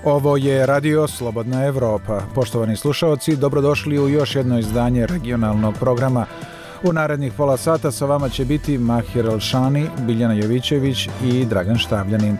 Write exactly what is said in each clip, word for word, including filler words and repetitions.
Ovo je Radio Slobodna Evropa. Poštovani slušaoci, dobrodošli u još jedno izdanje regionalnog programa. U narednih pola sata sa vama će biti Mahir Elšani, Biljana Jovićević i Dragan Štavljanin.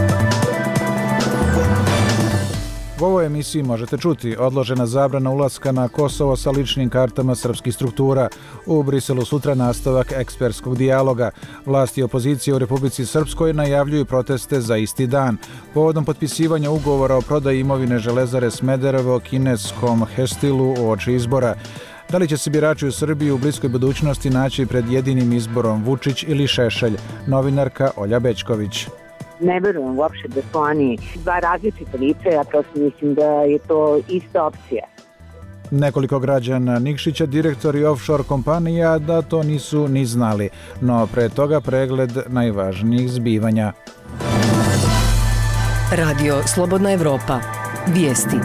U ovoj emisiji možete čuti odložena zabrana ulaska na Kosovo sa ličnim kartama srpskih struktura. U Briselu sutra nastavak ekspertskog dijaloga. Vlasti i opozicije u Republici Srpskoj najavljuju proteste za isti dan. Povodom potpisivanja ugovora o prodaji imovine Železare Smederevo kineskom Hestilu uoči izbora. Da li će se birači u Srbiji u bliskoj budućnosti naći pred jedinim izborom Vučić ili Šešelj? Novinarka Olja Bećković. Ne verujem uopšte da su oni dva različita lice, ja prosto mislim da je to ista opcija. Nekoliko građana Nikšića, direktori offshore kompanija, da to nisu ni znali, no pre toga pregled najvažnijih zbivanja. Radio Slobodna Evropa. Vijesti.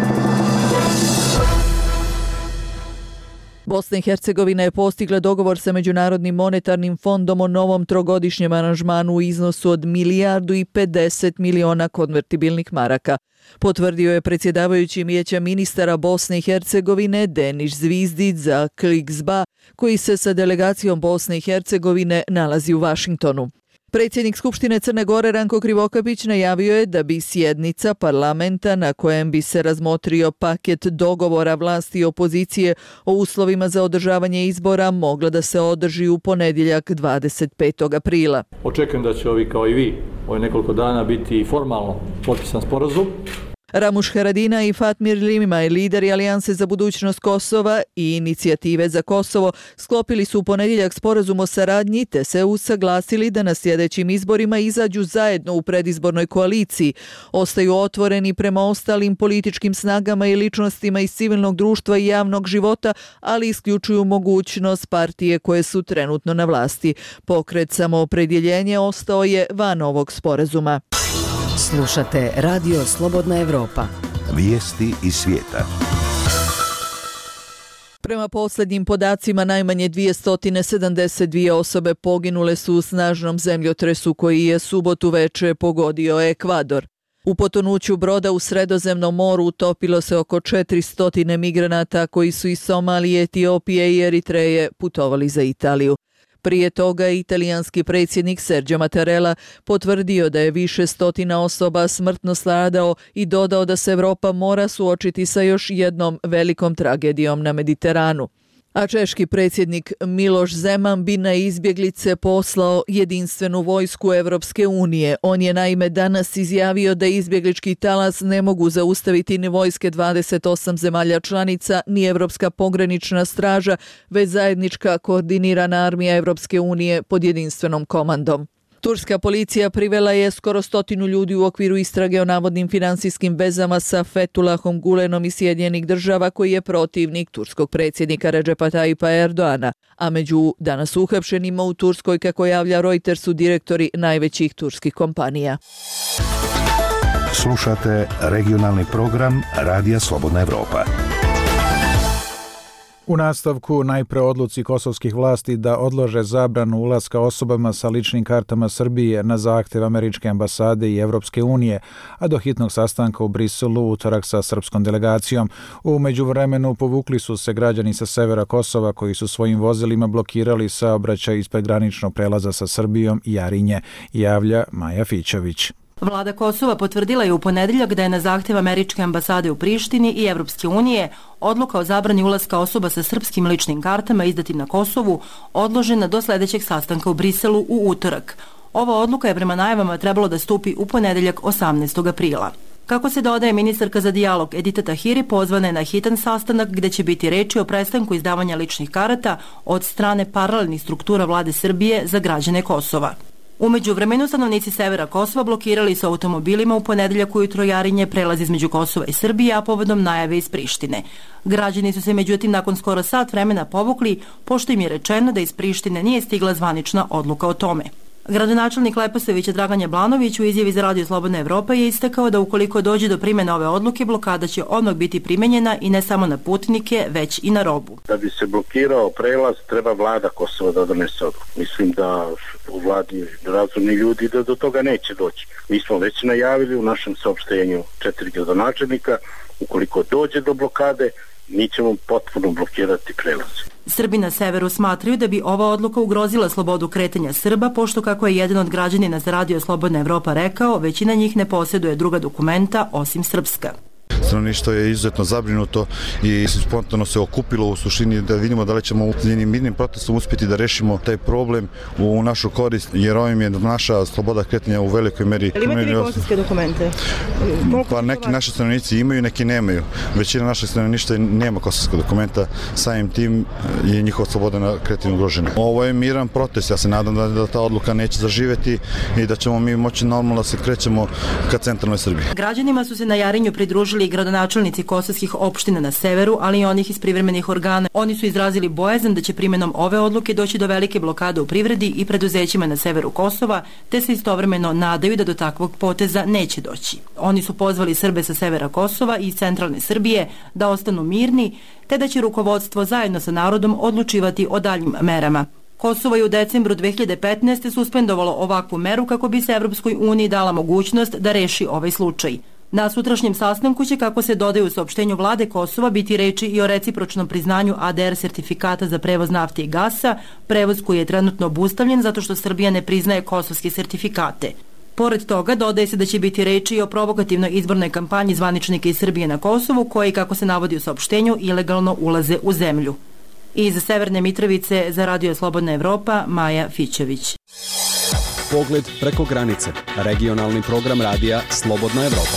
Bosna i Hercegovina je postigla dogovor sa Međunarodnim monetarnim fondom o novom trogodišnjem aranžmanu u iznosu od milijardu i pedeset miliona konvertibilnih maraka. Potvrdio je predsjedavajući Vijeća ministara Bosne i Hercegovine Denis Zvizdić za Kliksba, koji se sa delegacijom Bosne i Hercegovine nalazi u Vašingtonu. Predsjednik Skupštine Crne Gore Ranko Krivokapić najavio je da bi sjednica parlamenta na kojem bi se razmotrio paket dogovora vlasti i opozicije o uslovima za održavanje izbora mogla da se održi u ponedjeljak dvadeset petog aprila. Očekujem da će ovi kao i vi ovih nekoliko dana biti formalno potpisan sporazum. Ramuš Haradina i Fatmir Limaj, lideri Alijanse za budućnost Kosova i Inicijative za Kosovo, sklopili su u ponedjeljak sporazum o saradnji te se usaglasili da na sljedećim izborima izađu zajedno u predizbornoj koaliciji. Ostaju otvoreni prema ostalim političkim snagama i ličnostima iz civilnog društva i javnog života, ali isključuju mogućnost partije koje su trenutno na vlasti. Pokret Samoopredjeljenje ostao je van ovog sporazuma. Slušate Radio Slobodna Evropa. Vijesti iz svijeta. Prema posljednjim podacima, najmanje dvjesto sedamdeset dvije osobe poginule su u snažnom zemljotresu koji je subotu veče pogodio Ekvador. U potonuću broda u Sredozemnom moru utopilo se oko četiristo migranata koji su iz Somalije, Etiopije i Eritreje putovali za Italiju. Prije toga italijanski predsjednik Sergio Mattarella potvrdio da je više stotina osoba smrtno stradao i dodao da se Evropa mora suočiti sa još jednom velikom tragedijom na Mediteranu. A češki predsjednik Miloš Zeman bi na izbjeglice poslao jedinstvenu vojsku Evropske unije. On je naime danas izjavio da izbjeglički talas ne mogu zaustaviti ni vojske dvadeset osam zemalja članica, ni Evropska pogranična straža, već zajednička koordinirana armija Evropske unije pod jedinstvenom komandom. Turska policija privela je skoro stotinu ljudi u okviru istrage o navodnim finansijskim vezama sa Fethullahom Gulenom iz Sjedinjenih Država, koji je protivnik turskog predsjednika Recepa Tayyipa Erdoana, a među danas uhapšenima u Turskoj, kako javlja Reuters, su direktori najvećih turskih kompanija. Slušate regionalni program Radija Slobodna Evropa. U nastavku najpre odluci kosovskih vlasti da odlože zabranu ulaska osobama sa ličnim kartama Srbije na zahtev Američke ambasade i Evropske unije, a do hitnog sastanka u Briselu u utorak sa srpskom delegacijom. U međuvremenu povukli su se građani sa severa Kosova koji su svojim vozilima blokirali saobraćaj ispred graničnog prelaza sa Srbijom i Jarinje, javlja Maja Fićović. Vlada Kosova potvrdila je u ponedjeljak da je na zahtjev Američke ambasade u Prištini i Evropske unije odluka o zabrani ulaska osoba sa srpskim ličnim kartama izdatim na Kosovu odložena do sljedećeg sastanka u Briselu u utorak. Ova odluka je prema najavama trebalo da stupi u ponedjeljak osamnaestog aprila. Kako se dodaje, ministarka za dijalog Edita Tahiri pozvana je na hitan sastanak gdje će biti reči o prestanku izdavanja ličnih karata od strane paralelnih struktura vlade Srbije za građane Kosova. U međuvremenu stanovnici severa Kosova blokirali su automobilima u ponedjeljak ujutro Jarinje prelaz između Kosova i Srbije, a povodom najave iz Prištine. Građani su se međutim nakon skoro sat vremena povukli, pošto im je rečeno da iz Prištine nije stigla zvanična odluka o tome. Gradonačelnik Leposavića Dragan Jablanović u izjavi za Radio Slobodna Evropa je istakao da ukoliko dođe do primjene ove odluke, blokada će odmah biti primenjena i ne samo na putnike, već i na robu. Da bi se blokirao prelaz, treba vlada Kosova da donese odluku. Mislim da u vladi razumni ljudi da do toga neće doći. Mi smo već najavili u našem saopštenju četiri gradonačelnika, ukoliko dođe do blokade, mi ćemo potpuno blokirati prelaz. Srbi na severu smatraju da bi ova odluka ugrozila slobodu kretanja Srba, pošto, kako je jedan od građanina za Radio Slobodna Evropa rekao, većina njih ne posjeduje druga dokumenta osim srpska. Stanovništvo je izuzetno zabrinuto i spontano se okupilo u suštini da vidimo da li ćemo u mirnim protestom uspjeti da rešimo taj problem u našu korist, jer ovim je naša sloboda kretanja u velikoj meri. Ali imate vi kosovske dokumente? Pa neki naši stanovnici imaju, neki nemaju. Većina našeg stanovništva nema kosovskog dokumenta, samim tim je njihova sloboda kretanja ugrožena. Ovo je miran protest, ja se nadam da, da ta odluka neće zaživeti i da ćemo mi moći normalno da se krećemo ka centralnoj Srbiji. Građanima su se na Jarinju pridružili gradonačelnici kosovskih opština na severu, ali i onih iz privremenih organa. Oni su izrazili bojazan da će primjenom ove odluke doći do velike blokade u privredi i preduzećima na severu Kosova, te se istovremeno nadaju da do takvog poteza neće doći. Oni su pozvali Srbe sa severa Kosova i iz centralne Srbije da ostanu mirni, te da će rukovodstvo zajedno sa narodom odlučivati o daljim merama. Kosovo je u decembru dve hiljade petnaeste. suspendovalo ovakvu meru kako bi se Evropskoj uniji dala mogućnost da reši ovaj slučaj. Na sutrašnjem sastanku će, kako se dodaje u saopštenju vlade Kosova, biti reči i o recipročnom priznanju A D R sertifikata za prevoz nafte i gasa, prevoz koji je trenutno obustavljen zato što Srbija ne priznaje kosovske sertifikate. Pored toga, dodaje se da će biti reči i o provokativnoj izbornoj kampanji zvaničnika iz Srbije na Kosovu, koji, kako se navodi u saopštenju, ilegalno ulaze u zemlju. Iz Severne Mitrovice za Radio Slobodna Evropa, Maja Fićević. Pogled preko granice. Regionalni program radija Slobodna Evropa.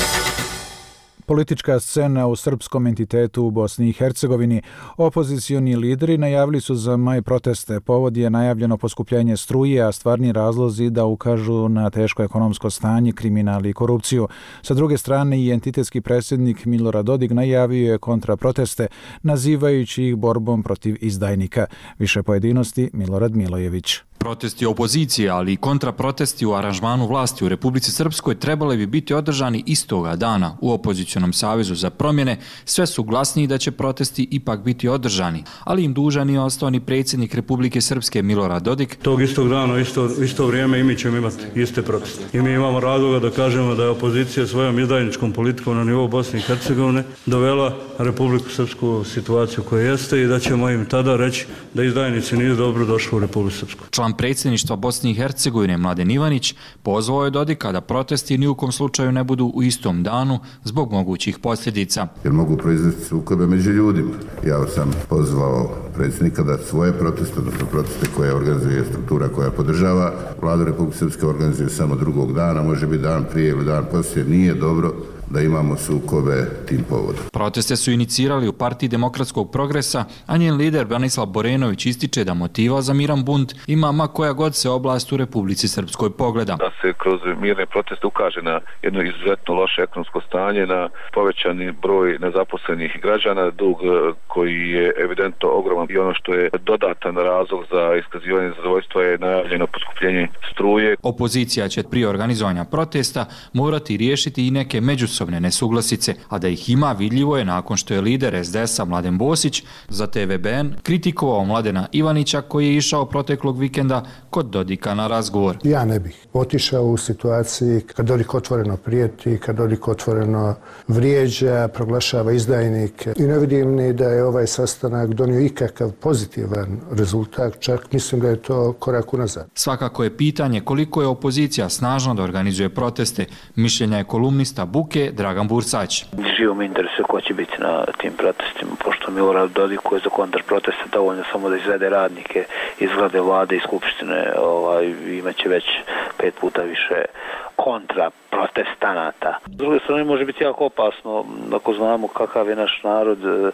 Politička scena u srpskom entitetu u Bosni i Hercegovini. Opozicioni lideri najavili su za maj proteste. Povod je najavljeno poskupljenje struje, a stvarni razlozi da ukažu na teško ekonomsko stanje, kriminal i korupciju. Sa druge strane, i entitetski predsjednik Milorad Dodik najavio je kontraproteste, nazivajući ih borbom protiv izdajnika. Više pojedinosti Milorad Milojević. Protesti opozicije, ali i kontraprotesti u aranžmanu vlasti u Republici Srpskoj trebali bi biti održani istoga dana u opozicionom savezu za promjene. Sve su glasniji da će protesti ipak biti održani, ali im dužan je ostao ni predsjednik Republike Srpske Milorad Dodik. Tog istog dana, isto, isto vrijeme i mi ćemo imati iste proteste. I mi imamo razloga da kažemo da je opozicija svojom izdajničkom politikom na nivou Bosne i Hercegovine dovela Republiku Srpsku u situaciju koja jeste i da ćemo im tada reći da izdajnici nisu dobro došli u Republiku Srpsku. Član predsjedništva Bosne i Hercegovine Mladen Ivanić pozvao je Dodika da protesti ni u kom slučaju ne budu u istom danu zbog mogućih posljedica. Jer mogu proizvesti sukobe među ljudima. Ja sam pozvao predsjednika da svoje proteste, odnosno proteste koje organizuje struktura koja podržava Vladu Republike Srpske, organizuje samo drugog dana, može biti dan prije ili dan poslije. Nije dobro da imamo sukobe tim povodom. Proteste su inicirali u Partiji demokratskog progresa, a njen lider Branislav Borenović ističe da motiva za miran bunt ima ma koja god se oblast u Republici Srpskoj pogleda. Da se kroz mirne proteste ukaže na jedno izuzetno loše ekonomsko stanje, na povećani broj nezaposlenih građana, dug koji je evidentno ogroman i ono što je dodatan razlog za iskazivanje zadovoljstva je najavljeno poskupljenje struje. Opozicija će prije organizovanja protesta morati riješiti i neke međusobne nesuglasice, a da ih ima vidljivo je nakon što je lider es de es-a Mladen Bosić za te ve be en kritikovao Mladena Ivanića koji je išao proteklog vikenda kod Dodika na razgovor. Ja ne bih otišao u situaciji kad Dodik otvoreno prijeti, kad Dodik otvoreno vrijeđa, proglašava izdajnike i ne vidim ni da je ovaj sastanak donio ikakav pozitivan rezultat, čak mislim da je to korak unazad. Svakako je pitanje koliko je opozicija snažno da organizuje proteste. Mišljenja je kolumnista Buke Dragan Bursać. Živo me interesuje ko će biti na tim protestima, pošto Milorad Dodik koji je za kontrproteste dovoljno samo da izvede radnike iz zgrade vlade i skupštine, ovaj, imaće već pet puta više kontra protestanata. S druge strane može biti jako opasno ako znamo kakav je naš narod,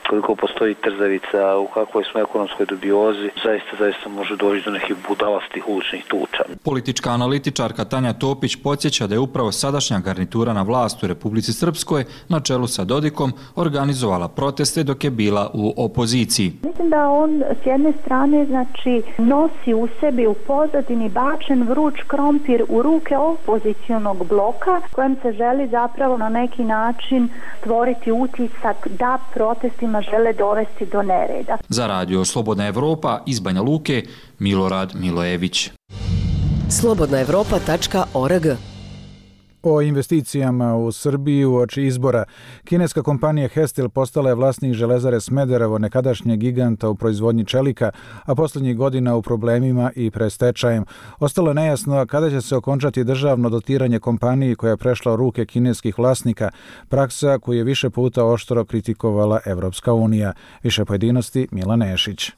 koliko postoji trzavica, u kakvoj smo ekonomskoj dubiozi, zaista, zaista može doći do nekih budalastih uličnih tuča. Politička analitičarka Tanja Topić podsjeća da je upravo sadašnja garnitura na vlast u Republici Srpskoj na čelu sa Dodikom organizovala proteste dok je bila u opoziciji. Mislim da on s jedne strane znači nosi u sebi u pozadini bačen vruć krompir u ruke opozicionog bloka kojem se želi zapravo na neki način stvoriti utisak da protestima žele dovesti do nereda. Za radio Slobodna Evropa iz Banja Luke, Milorad Milojević. slobodna evropa tačka org. O investicijama u Srbiji uoči izbora. Kineska kompanija Hestil postala je vlasnik Železare Smederevo, nekadašnjeg giganta u proizvodnji čelika, a posljednjih godina u problemima i prestečajem. Ostalo je nejasno kada će se okončati državno dotiranje kompaniji koja je prešla u ruke kineskih vlasnika, praksa koju je više puta oštro kritikovala Evropska unija. Više pojedinosti Mila Nešić.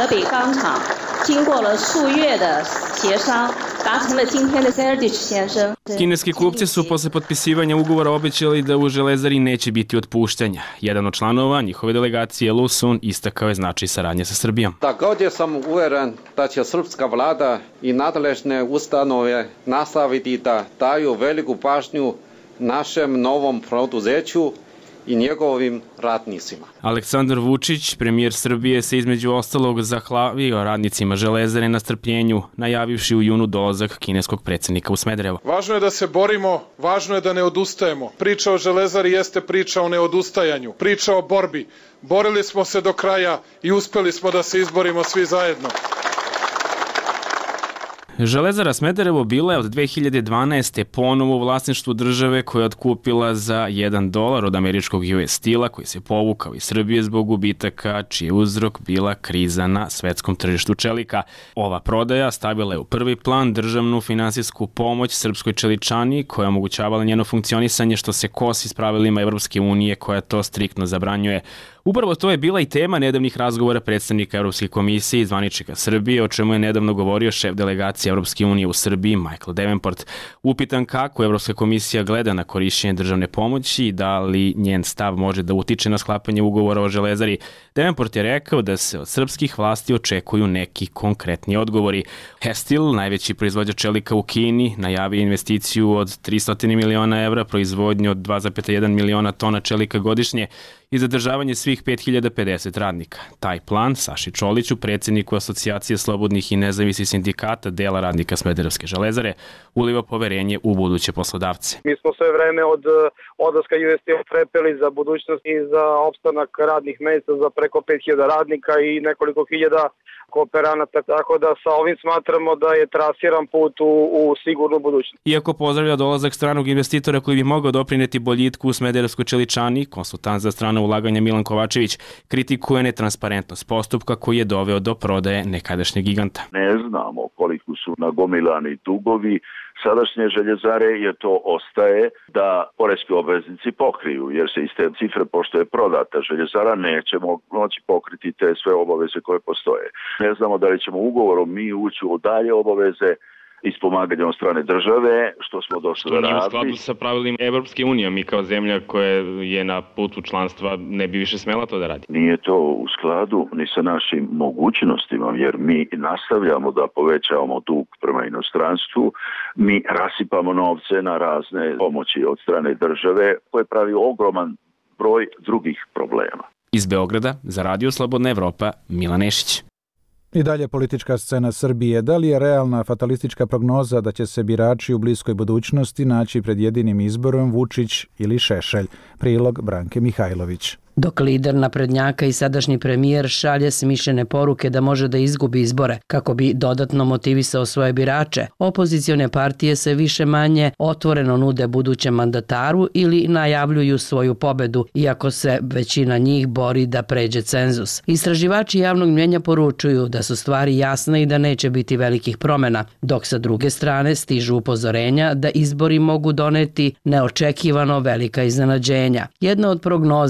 Kineski kupci su posle potpisivanja ugovora obećali da u Železari neće biti otpuštanja. Jedan od članova njihove delegacije, Lu Sun, istakao je značaj saradnje sa Srbijom. Također sam uveren da će srpska vlada i nadležne ustanove nastaviti da daju veliku pažnju našem novom preduzeću i njegovim radnicima. Aleksandar Vučić, premijer Srbije, se između ostalog zahvalio radnicima Železare na strpljenju, najavivši u junu dolazak kineskog predsjednika u Smederevo. Važno je da se borimo, važno je da ne odustajemo. Priča o Železari jeste priča o neodustajanju, priča o borbi. Borili smo se do kraja i uspeli smo da se izborimo svi zajedno. Železara Smederevo bila je od dve hiljade dvanaeste. ponovo u vlasništvu države koja je otkupila za jedan dolar od američkog U S Steel-a koji se povukao iz Srbije zbog gubitaka čiji je uzrok bila kriza na svetskom tržištu čelika. Ova prodaja stavila je u prvi plan državnu finansijsku pomoć srpskoj čeličani koja je omogućavala njeno funkcionisanje što se kosi s pravilima Evropske unije koja to striktno zabranjuje. Upravo to je bila i tema nedavnih razgovora predstavnika Evropske komisije i zvaničnika Srbije, o čemu je nedavno govorio šef delegacije Evropske unije u Srbiji, Michael Davenport. Upitan kako Evropska komisija gleda na korišćenje državne pomoći i da li njen stav može da utiče na sklapanje ugovora o Železari, Davenport je rekao da se od srpskih vlasti očekuju neki konkretni odgovori. Hestil, najveći proizvođač čelika u Kini, najavio investiciju od tristo miliona evra, proizvodnju od dva zarez jedan miliona tona čelika godišnje i zadržavanje svih pet hiljada pedeset radnika. Taj plan Saši Čoliću, predsjedniku Asocijacije slobodnih i nezavisnih sindikata dela radnika Smederevske Železare, uliva poverenje u buduće poslodavce. Mi smo sve vreme od odlaska U S Steel prepeli za budućnost i za opstanak radnih mjesta za preko pet hiljada radnika i nekoliko hiljada kooperanata, tako da sa ovim smatramo da je trasiran put u, u sigurnu budućnost. Iako pozdravlja dolazak stranog investitora koji bi mogao doprineti boljitku u Smederevskoj čeličani, konsultant za strana ulaganja Milan Kovačević kritikuje netransparentnost postupka koji je doveo do prodaje nekadašnjeg giganta. Ne znamo koliko su nagomilani dugovi sadašnje Željezare, jer to ostaje da poreski obveznici pokriju, jer se iz te cifre, pošto je prodata Željezara, nećemo moći pokriti te sve obaveze koje postoje. Ne znamo da li ćemo ugovorom mi ući u dalje obaveze iz pomaganja od strane države, što smo došli da radili. Što nije u skladu sa pravilima Evropske unije, mi kao zemlja koja je na putu članstva ne bi više smela to da radi. Nije to u skladu ni sa našim mogućnostima, jer mi nastavljamo da povećavamo dug prema inostranstvu, mi rasipamo novce na razne pomoći od strane države, koje pravi ogroman broj drugih problema. Iz Beograda, za Radio Slobodna Evropa, Mila Nešić. I dalje politička scena Srbije. Da li je realna fatalistička prognoza da će se birači u bliskoj budućnosti naći pred jedinim izborom Vučić ili Šešelj? Prilog Branke Mihajlović. Dok lider naprednjaka i sadašnji premijer šalje smišljene poruke da može da izgubi izbore kako bi dodatno motivisao svoje birače, opozicione partije se više manje otvoreno nude budućem mandataru ili najavljuju svoju pobedu, iako se većina njih bori da pređe cenzus. Istraživači javnog mnjenja poručuju da su stvari jasne i da neće biti velikih promjena, dok sa druge strane stižu upozorenja da izbori mogu doneti neočekivano velika iznenađenja. Jedna od prognoza nedavno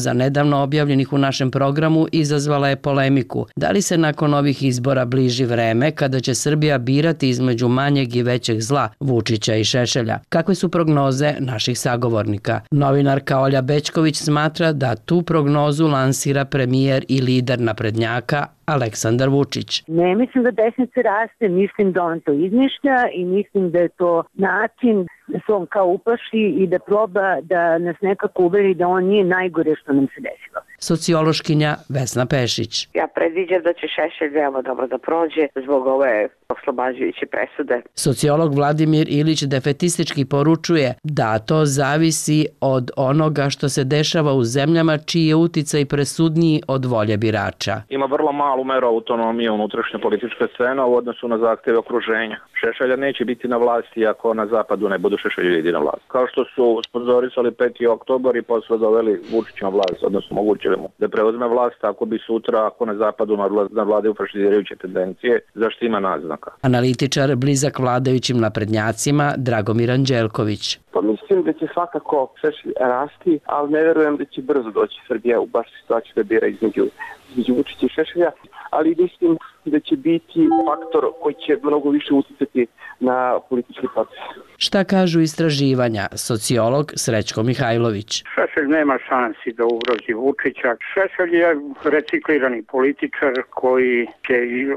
nedavno objavljenih u našem programu izazvala je polemiku. Da li se nakon ovih izbora bliži vreme kada će Srbija birati između manjeg i većeg zla, Vučića i Šešelja? Kakve su prognoze naših sagovornika? Novinarka Olja Bećković smatra da tu prognozu lansira premijer i lider naprednjaka Aleksandar Vučić. Ne mislim da desnica raste, mislim da on to izmišlja i mislim da je to način da se on kao uplaši i da proba da nas nekako uveri da on nije najgore što nam se desilo. Sociološkinja Vesna Pešić. Ja predviđam da će Šešelj veoma dobro da prođe zbog ove oslobađajuće presude. Sociolog Vladimir Ilić defetistički poručuje da to zavisi od onoga što se dešava u zemljama čiji je uticaj presudniji od volje birača. Ima vrlo malu meru autonomije unutrašnje političke scene u odnosu na zahteve okruženja. Šešelja neće biti na vlasti ako na zapadu ne budu Šešelji na vlast. Kao što su sponzorisali peti oktobar i posle doveli Vučića na vlast, odnosno mogućili mu da preuzme vlast ako bi sutra, ako na zapadu na vladaju fašizirajuće tendencije, zašto ima naznaka. Analitičar blizak vladajućim naprednjacima Dragomir Anđelković. Pa mislim da će svakako Šešelj rasti, ali ne verujem da će brzo doći Srbija u baš situaciju da bira između, između Vučića i Šešelja, ali mislim da će biti faktor koji će mnogo više uticati na politički proces. Šta kažu istraživanja? Sociolog Srećko Mihajlović. Šešelj nema šansi da ugrozi Vučića. Šešelj je reciklirani političar koji će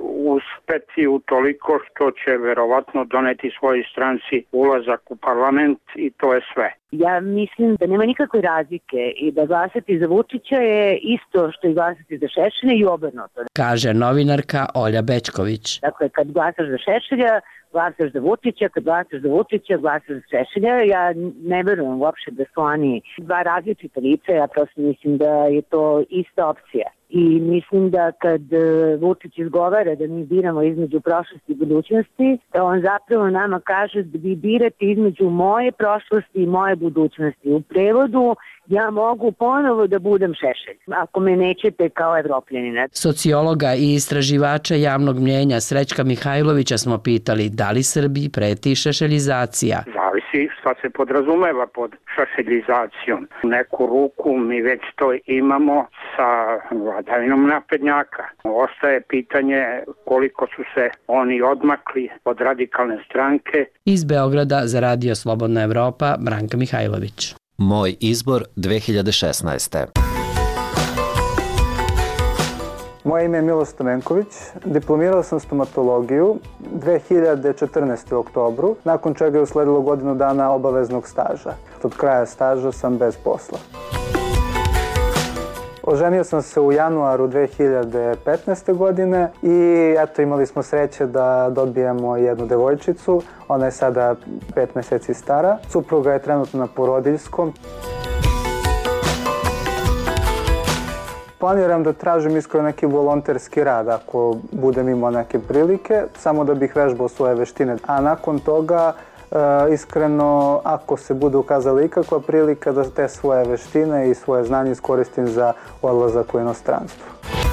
uspeti u toliko što će verovatno doneti svojoj stranci ulazak u parlament i to je sve. Ja mislim da nema nikakve razlike i da glasati za Vučića je isto što i glasati za Šešelja i obrnuto. Kaže novinarka Olja Bećković. Dakle, kad glasaš za Šešelja, glasaš za Vučića, kad glasaš za Vučića, glasaš za Šešelja. Ja ne verujem uopšte da su oni dva različita lica, ja prosto mislim da je to ista opcija. I mislim da kad Vučić izgovara da mi biramo između prošlosti i budućnosti, da on zapravo nama kaže da vi birate između moje prošlosti i moje budućnosti. U prevodu ja mogu ponovo da budem Šešelj, ako me nećete kao Evropljanina. Sociologa i istraživača javnog mnjenja Srećka Mihajlovića smo pitali da li Srbiji preti šešeljizacija. Zavisi šta se podrazumeva pod šešeljizacijom. U neku ruku mi već to imamo sa vladavinom naprednjaka. Ostaje pitanje koliko su se oni odmakli od radikalne stranke. Iz Beograda za Radio Slobodna Evropa, Branka Mihajlović. Moj izbor dve hiljade šesnaeste. Moje ime je Miloš Stamenković, diplomirao sam stomatologiju dve hiljade četrnaeste. u oktobru, nakon čega je usledilo godinu dana obaveznog staža. Od kraja staža sam bez posla. Oženio sam se u januaru dve hiljade petnaeste. godine i eto imali smo sreće da dobijemo jednu devojčicu. Ona je sada pet meseci stara. Supruga je trenutno na porodiljskom. Planiram da tražim iskreno neki volonterski rad ako budem imao neke prilike, samo da bih vežbao svoje veštine. A nakon toga, iskreno, ako se bude ukazala ikakva prilika da te svoje veštine i svoje znanje iskoristim za odlazak u inostranstvo.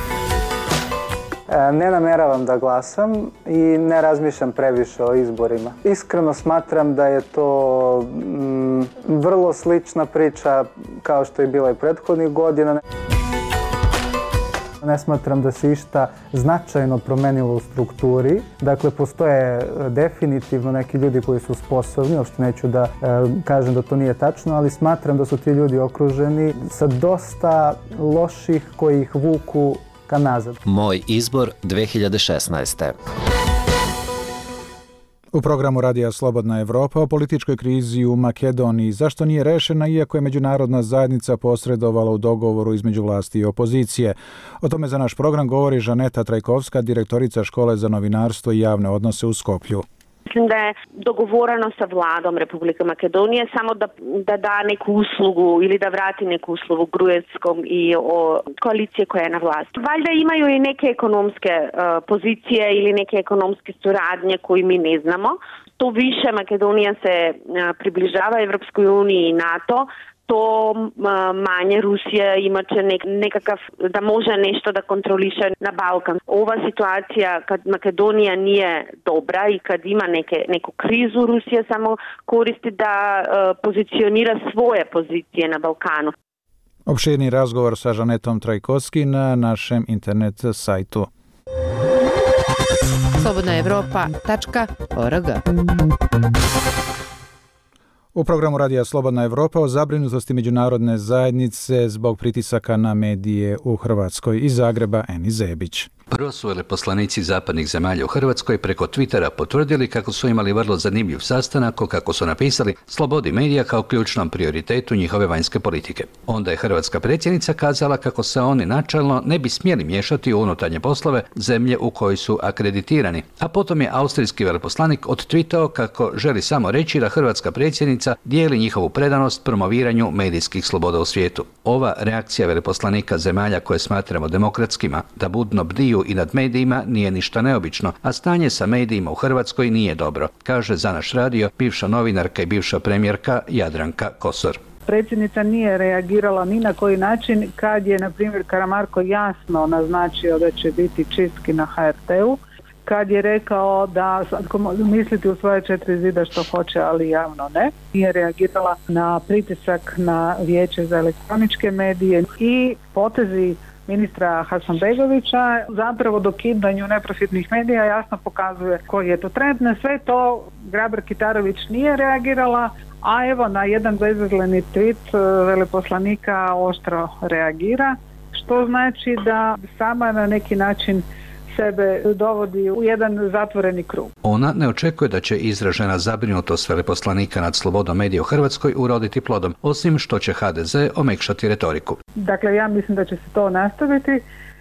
Ne nameravam da glasam i ne razmišljam previše o izborima. Iskreno smatram da je to mm, vrlo slična priča kao što je bila i prethodnih godina. Ne smatram da se išta značajno promenilo u strukturi. Dakle, postoje definitivno neki ljudi koji su sposobni, uopšte neću da e, kažem da to nije tačno, ali smatram da su ti ljudi okruženi sa dosta loših koji ih vuku ka nazad. Moj izbor dve hiljade šesnaeste. U programu Radija Slobodna Evropa o političkoj krizi u Makedoniji, zašto nije rešena iako je međunarodna zajednica posredovala u dogovoru između vlasti i opozicije. O tome za naš program govori Žaneta Trajkovska, direktorica Škole za novinarstvo i javne odnose u Skoplju. Mislim da je dogovoreno sa vladom Republike Makedonije samo da, da da neku uslugu ili da vrati neku uslugu Gruevskom i o koalicije koja je na vlasti. Valjda imaju i neke ekonomske uh, pozicije ili neke ekonomske suradnje koje mi ne znamo. To više Makedonija se uh, približava Evropskoj uniji i NATO, to manje Rusija imaće nek, nekakav, da može nešto da kontroliše na Balkan. Ova situacija kad Makedonija nije dobra i kad ima neke, neku krizu, Rusija samo koristi da uh, pozicionira svoje pozicije na Balkanu. Opširni razgovor sa Žanetom Trajkovski na našem internet sajtu. slobodna evropa tačka org. U programu Radija Slobodna Evropa o zabrinutosti međunarodne zajednice zbog pritisaka na medije u Hrvatskoj. Iz Zagreba, Eni Zebić. Prvo su veleposlanici zapadnih zemalja u Hrvatskoj preko Twittera potvrdili kako su imali vrlo zanimljiv sastanak o, kako su napisali, slobodi medija kao ključnom prioritetu njihove vanjske politike. Onda je hrvatska predsjednica kazala kako se oni načelno ne bi smjeli miješati u unutarnje poslove zemlje u kojoj su akreditirani, a potom je austrijski veleposlanik odtwitao kako želi samo reći da hrvatska predsjednica dijeli njihovu predanost promoviranju medijskih sloboda u svijetu. Ova reakcija veleposlanika zemalja koje smatramo demokratskima da budno bdiju i nad medijima nije ništa neobično, a stanje sa medijima u Hrvatskoj nije dobro, kaže za naš radio bivša novinarka i bivša premijerka Jadranka Kosor. Predsjednica nije reagirala ni na koji način kad je, na primjer, Karamarko jasno naznačio da će biti čistki na ha er te u, kad je rekao da svatko može misliti u svoje četiri zida što hoće, ali javno ne. Nije reagirala na pritisak na Vijeće za elektroničke medije i potezi ministra Hasanbegovića zapravo dokidanju neprofitnih medija jasno pokazuje koji je to trend. Na sve to Grabar-Kitarović nije reagirala, a evo na jedan bezazleni tweet veleposlanika oštro reagira, što znači da sama na neki način sebe dovodi u jedan zatvoreni krug. Ona ne očekuje da će izražena zabrinutost veleposlanika nad slobodom medija u Hrvatskoj uroditi plodom, osim što će ha de ze omekšati retoriku. Dakle, ja mislim da će se to nastaviti,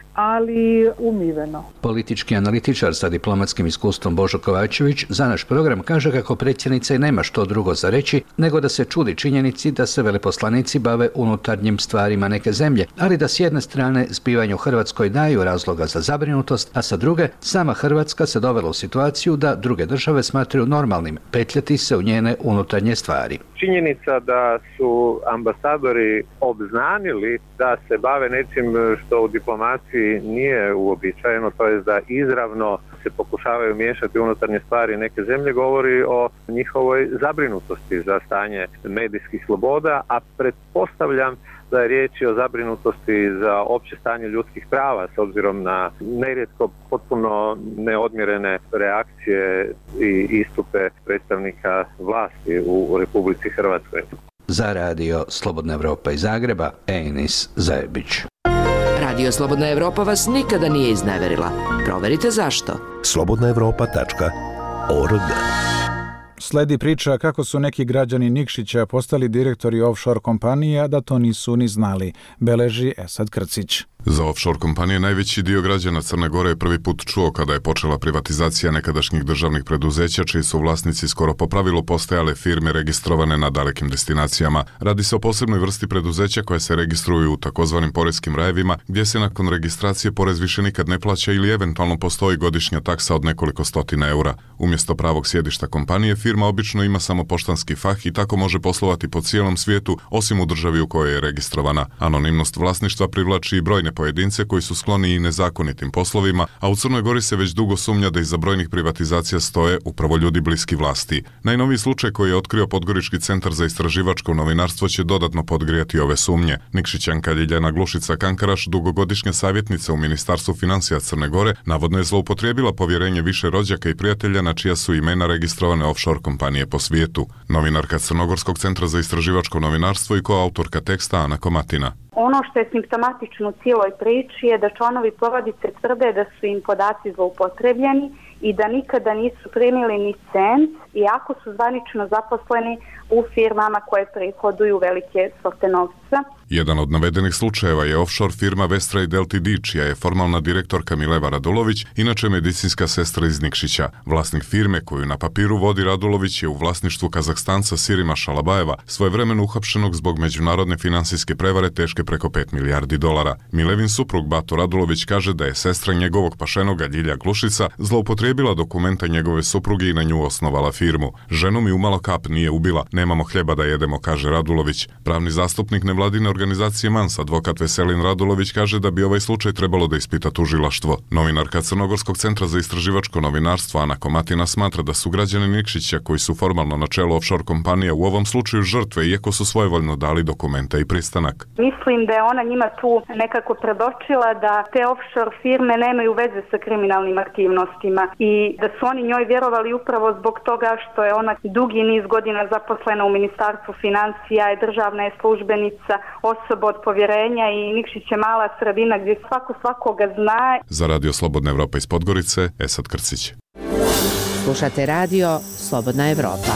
ali umiveno. Politički analitičar sa diplomatskim iskustvom Božo Kovačević za naš program kaže kako predsjednica i nema što drugo za reći nego da se čudi činjenici da se veleposlanici bave unutarnjim stvarima neke zemlje, ali da s jedne strane zbivanje u Hrvatskoj daju razloga za zabrinutost, a sa druge sama Hrvatska se dovela u situaciju da druge države smatraju normalnim petljati se u njene unutarnje stvari. Činjenica da su ambasadori obznanili da se bave nečim što u diplomaciji nije uobičajeno, to je da izravno se pokušavaju miješati unutarnje stvari neke zemlje, govori o njihovoj zabrinutosti za stanje medijskih sloboda, a pretpostavljam da je riječ o zabrinutosti za opće stanje ljudskih prava s obzirom na nerijetko potpuno neodmjerene reakcije i istupe predstavnika vlasti u Republici Hrvatskoj. Za radio Slobodna Evropa iz Zagreba, Enis Zajebić. Radio Slobodna Evropa vas nikada nije izneverila. Proverite zašto. slobodna evropa tačka org. Sledi priča kako su neki građani Nikšića postali direktori offshore kompanija, da to nisu ni znali, beleži Esad Krcić. Za offshore kompanije najveći dio građana Crne Gore je prvi put čuo kada je počela privatizacija nekadašnjih državnih preduzeća, čiji su vlasnici skoro po pravilu postajale firme registrovane na dalekim destinacijama. Radi se o posebnoj vrsti preduzeća koje se registruju u takozvanim porezkim rajevima, gdje se nakon registracije porez više nikad ne plaća ili eventualno postoji godišnja taksa od nekoliko stotina eura. Umjesto pravog sjedišta kompanije, firma obično ima samo poštanski fah i tako može poslovati po cijelom svijetu, osim u državi u kojoj je registrovana. Anonimnost vlasništva privlači i brojne pojedince koji su skloni i nezakonitim poslovima, a u Crnoj Gori se već dugo sumnja da iza brojnih privatizacija stoje upravo ljudi bliski vlasti. Najnoviji slučaj koji je otkrio Podgorički centar za istraživačko novinarstvo će dodatno podgrijati ove sumnje. Nikšićanka Ljiljana Glušica Kankaraš, dugogodišnja savjetnica u Ministarstvu financija Crne Gore, navodno je zloupotrijebila povjerenje više rođaka i prijatelja na čija su imena registrovane offshore kompanije po svijetu. Novinarka Crnogorskog centra za istraživačko novinarstvo i koautorka teksta Ana Komatina. Ono što je simptomatično u cijeloj priči je da članovi porodice tvrde da su im podaci zloupotrebljeni i da nikada nisu primili ni cent, iako su zvanično zaposleni u firmama koje prihoduju velike svote novca. Jedan od navedenih slučajeva je offshore firma Vestrade Ltd, čija je formalna direktorka Mileva Radulović, inače medicinska sestra iz Nikšića. Vlasnik firme koju na papiru vodi Radulović je u vlasništvu Kazahstanca Sirima Šalabajeva, svojevremeno uhapšenog zbog međunarodne financijske prevare teške preko pet milijardi dolara. Milevin suprug Bato Radulović kaže da je sestra njegovog pašenoga Ljilja Glušica zloupotrijebila dokumenta njegove supruge i na nju osnovala firmu. Ženu mi umalo kap nije ubila, nemamo hljeba da jedemo, kaže Radulović. Pravni zastupnik nevladinog nevladine organizacije Mans, advokat Veselin Radulović, kaže da bi ovaj slučaj trebalo da ispita tužilaštvo. Novinarka Crnogorskog centra za istraživačko novinarstvo Ana Komatina smatra da su građani Nikšića, koji su formalno na čelu offshore kompanija, u ovom slučaju žrtve, iako su svojevoljno dali dokumenta i pristanak. Mislim da je ona njima tu nekako predočila da te offshore firme nemaju veze sa kriminalnim aktivnostima i da su oni njoj vjerovali upravo zbog toga što je ona dugi niz godina zaposlena u Ministarstvu financija, je državna je službenica, osoba od povjerenja i Nikšić je mala sredina gdje svako svakoga zna. Za Radio Slobodna Evropa iz Podgorice, Esad Krcić. Slušate radio Slobodna Evropa.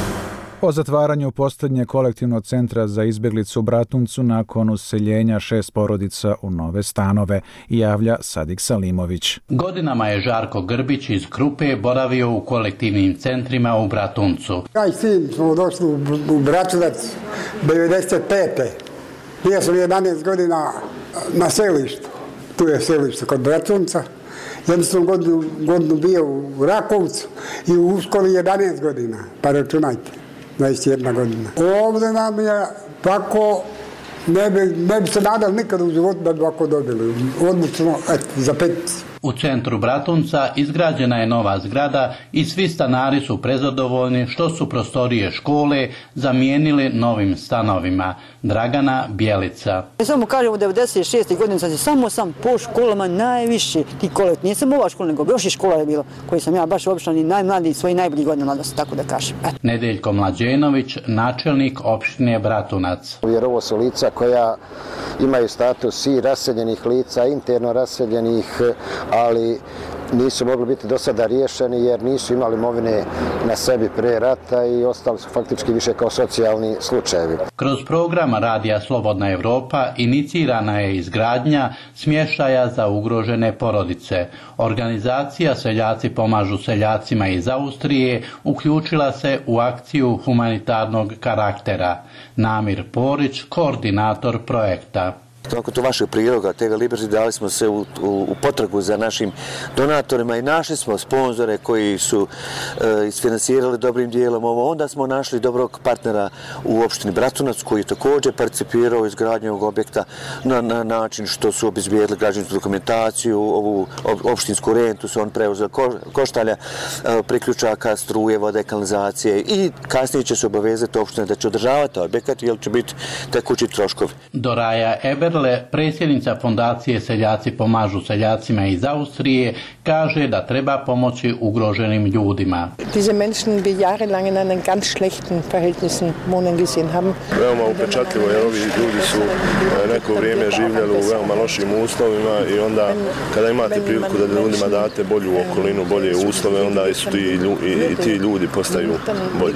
O zatvaranju posljednje kolektivnog centra za izbjeglicu u Bratuncu nakon useljenja šest porodica u nove stanove, javlja Sadik Salimović. Godinama je Žarko Grbić iz Krupe boravio u kolektivnim centrima u Bratuncu. Ja i sin smo došli u Bratunac devedeset pete. Ja sam jedanaest godina na selištu. Tu je selište kod Bratunca. Jednu sam godinu, godinu bio u Rakovcu i u školi jedanaest godina, pa računajte. dvadeset jedna godina. Ovdje nam je tako, ne bi, ne bi se nadali nikad u životu da bi ovako dobili. Odlučno, eto, za pet. U centru Bratunca izgrađena je nova zgrada i svi stanari su prezadovoljni što su prostorije škole zamijenili novim stanovima. Dragana Bjelica. Ja samo kažem, u devedeset šeste godine sam se samo sam po školama najviše ti kolektiv. Nije samo ova škola, nego još i škola je bilo, koji sam ja baš obično i najmladi, svoji najbolji godina mladosti, tako da kažem. Et. Nedeljko Mlađenović, načelnik opštine Bratunac. Jer ovo su lica koja imaju status i raseljenih lica, interno raseljenih, ali nisu mogli biti do sada riješeni jer nisu imali imovine na sebi pre rata i ostali su faktički više kao socijalni slučajevi. Kroz program Radija Slobodna Evropa inicirana je izgradnja smještaja za ugrožene porodice. Organizacija Seljaci pomažu seljacima iz Austrije uključila se u akciju humanitarnog karaktera. Namir Porić, koordinator projekta. Nakon to vašeg priloga, Tega Liberty, dali smo se u, u, u potragu za našim donatorima i našli smo sponzore koji su e, isfinansirali dobrim dijelom ovo. Onda smo našli dobrog partnera u opštini Bratunac koji je također participirao u izgradnju ovog objekta na, na način što su obezbijedili građevinsku dokumentaciju, ovu opštinsku rentu su on preuzeli ko, koštalja, e, priključaka, struje, vode, kanalizacije i kasnije će se obavezati opština da će održavati objekat jer će biti tekući troškovi. Doraja Eber, predsjednica fondacije Seljaci pomažu seljacima iz Austrije, kaže da treba pomoći ugroženim ljudima. Diese Menschen bi jahrelang in einem ganz schlechten Verhältnissen wohnen gesehen haben. Veoma upečatljivo jer ovi ljudi su neko vrijeme živjeli u veoma lošim uslovima i onda kada imate priliku da ljudima date bolju okolinu, bolje uslove, onda su ti, i, i ti ljudi postaju bolji.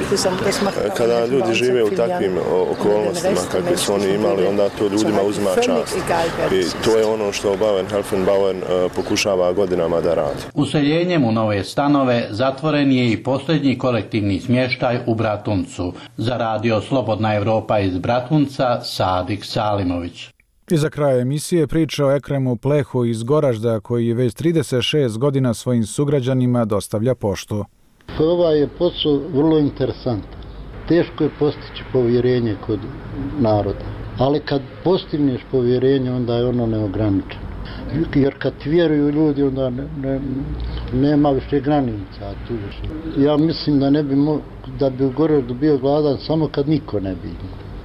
Kada ljudi žive u takvim okolnostima kakve su oni imali, onda to ljudima uzima čast. I to je ono što Bauern-Helfen-Bauern uh, pokušava godinama da radi. Useljenjem u nove stanove zatvoren je i posljednji kolektivni smještaj u Bratuncu. Za Radio Slobodna Evropa iz Bratunca, Sadik Salimović. I za kraj emisije priča o Ekremu Plehu iz Goražda, koji je već trideset šest godina svojim sugrađanima dostavlja poštu. Ovaj je posao vrlo interesantan. Teško je postići povjerenje kod naroda. Ali kad postigneš povjerenje, onda je ono neograničeno. Jer kad vjeruju ljudi, onda ne, ne, nema više granica. Tu ja mislim da ne bi mo, da bi u Goraždu bio gladan samo kad niko ne bi.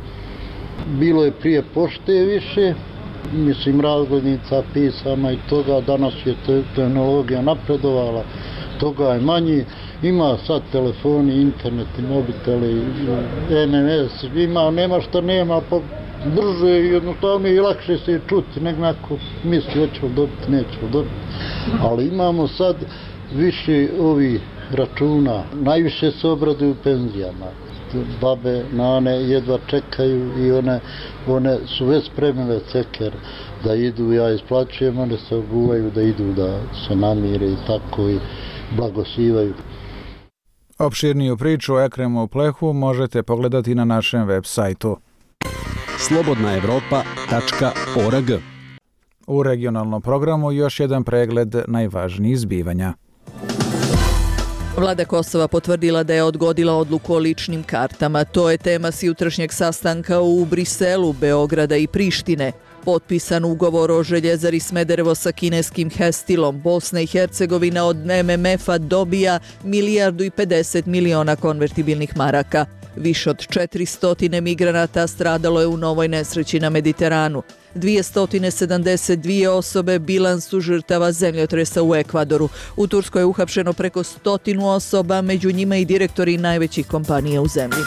Bilo je prije pošte više, mislim razglednica, pisama i toga. Danas je te, tehnologija napredovala, toga je manji. Ima sad telefoni, internet, mobiteli, en em es, ima, nema što nema, pa brže i jednostavno i lakše se čuti, nek neko misli hoćemo dobiti, nećemo dobiti. Ali imamo sad više ovih računa, najviše se obraduju penzijama. Babe, nane jedva čekaju i one, one su već spremile ceker da idu, ja isplaćujem, one se obuvaju da idu da se namire i tako i blagosivaju. Opširniju priču o Ekremu Plehu možete pogledati na našem web sajtu slobodna evropa tačka org. U regionalnom programu još jedan pregled najvažnijih zbivanja. Vlada Kosova potvrdila da je odgodila odluku o ličnim kartama. To je tema s jutrašnjeg sastanka u Briselu, Beograda i Prištine. Potpisan ugovor o Željezari Smederevo sa kineskim Hestilom. Bosna i Hercegovina od M M F-a dobija milijardu i pedeset miliona konvertibilnih maraka. Više od četiristo migranata stradalo je u novoj nesreći na Mediteranu. dvjesto sedamdeset dvije osobe bilans su žrtava zemljotresa u Ekvadoru. U Turskoj je uhapšeno preko stotinu osoba, među njima i direktori najvećih kompanija u zemlji.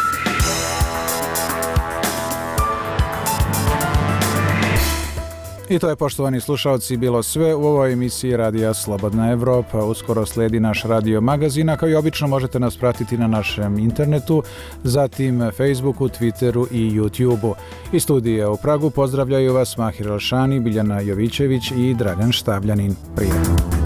I to je, poštovani slušalci, bilo sve u ovoj emisiji Radija Slobodna Evropa. Uskoro slijedi naš radio magazin, a kao i obično možete nas pratiti na našem internetu, zatim Facebooku, Twitteru i YouTubeu. Iz studija u Pragu pozdravljaju vas Mahir Elšani, Biljana Jovićević i Dragan Štabljanin. Prijetno!